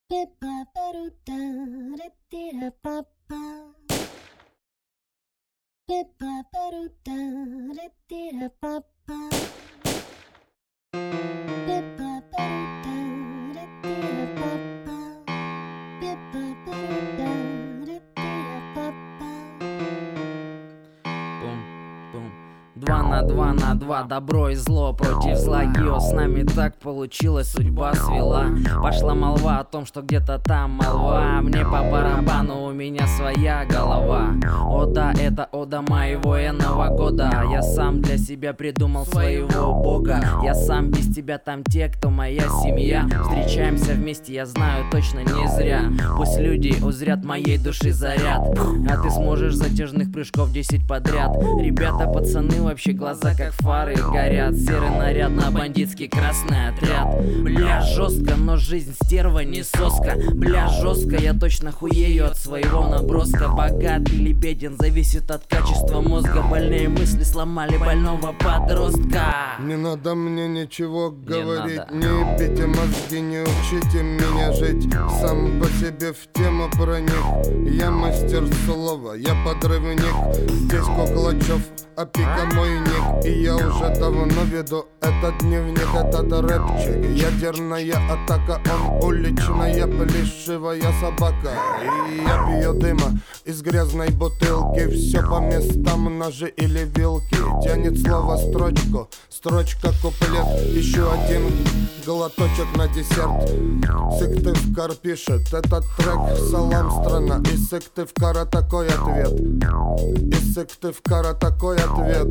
Два на два, добро и зло против зла. Гио, с нами так получилось, судьба свела. Пошла молва о том, что где-то там молва. Мне по барабану, у меня своя голова. О да, это ода моего военного года. Я сам для себя придумал своего бога. Я сам, без тебя там те, кто моя семья. Встречаемся вместе, я знаю точно не зря. Пусть люди узрят моей души заряд, а ты сможешь затяжных прыжков 10 подряд. Ребята, пацаны, вообще глаза как фары горят. Серый наряд на бандитский красный отряд. Бля, жестко, но жизнь стерва не соска. Бля, жестко, я точно хуею от своего наброска. Богат или беден, зависит от качества мозга. Больные мысли сломали больного подростка. Не надо мне ничего говорить, не ебите мозги, не учите меня жить. Сам по себе в тему проник. Я мастер слова, я подрывник. Здесь Куклачев, опека мой ник. И я уже давно веду этот дневник, этот рэпчик. Ядерная атака, он уличная, плешивая собака. И я пью дыма из грязной бутылки. Все по местам, ножи или вилки. Тянет слово строчку, строчка куплет. Еще один глоточек на десерт. Сыктывкар пишет этот трек. Салам, страна. И Сыктывкара такой ответ. И Сыктывкара такой ответ.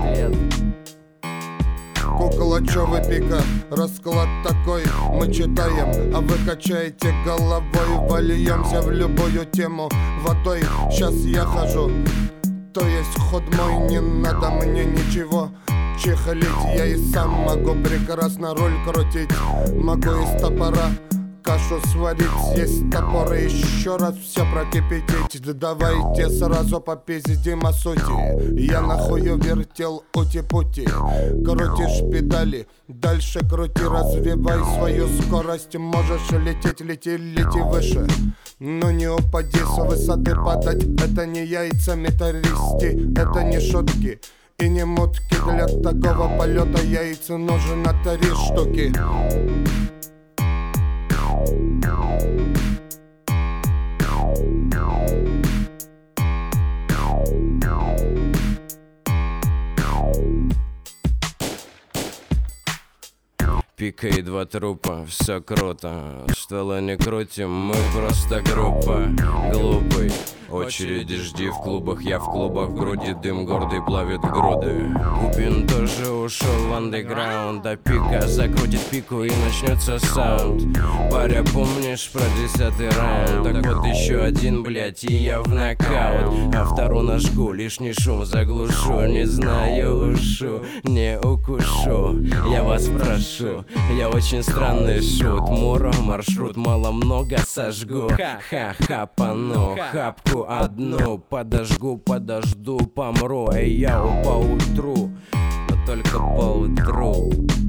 Куклачёвый пика, расклад такой. Мы читаем, а вы качаете головой. Вольемся в любую тему водой. Сейчас я хожу, то есть ход мой. Не надо мне ничего чехлить. Я и сам могу прекрасно руль крутить. Могу из топора кашу сварить, есть топоры, еще раз все прокипятить. Да давайте сразу попиздим о сути. Я нахую вертел ути-пути. Крутишь педали, дальше крути, развивай свою скорость. Можешь лететь, лети выше, но не упади с высоты. Падать это не яйцами трясти, это не шутки и не мутки. Для такого полета яйца нужно 3 штуки. Пика и 2 трупа, все круто. Ствола не крутим, мы просто группа. Глупый, очереди жди в клубах. Я в клубах, в груди дым гордый плавит груды. Купин тоже ушел в андеграунд. А пика закрутит пику и начнется саунд. Паря, помнишь про 10-й раунд? Так вот еще один, блять, и я в нокаут. А вторую ножку, лишний шум заглушу. Не знаю, ушу, не укушу. Я вас прошу, я очень странный шут. Муро, маршрут, мало-много сожгу. Ха-ха-хапану, хапку одну. Подожгу, подожду, помру. Эй, я поутру, но только поутру.